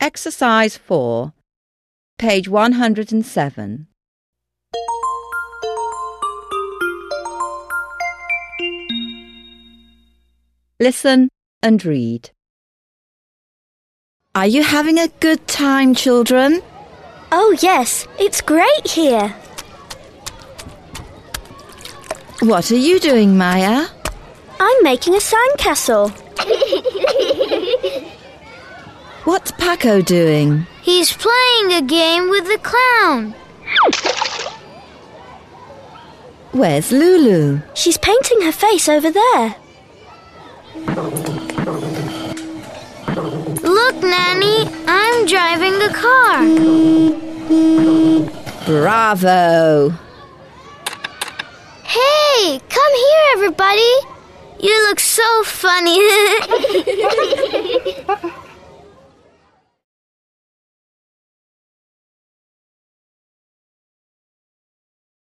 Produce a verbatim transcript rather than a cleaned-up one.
Exercise four, page one hundred seven. Listen and read. Are you having a good time, children? Oh, yes, it's great here. What are you doing, Maya? I'm making a sandcastle. What's Paco doing? He's playing a game with the clown. Where's Lulu? She's painting her face over there. Look, Nanny, I'm driving the car. Bravo! Hey, come here, everybody. You look so funny.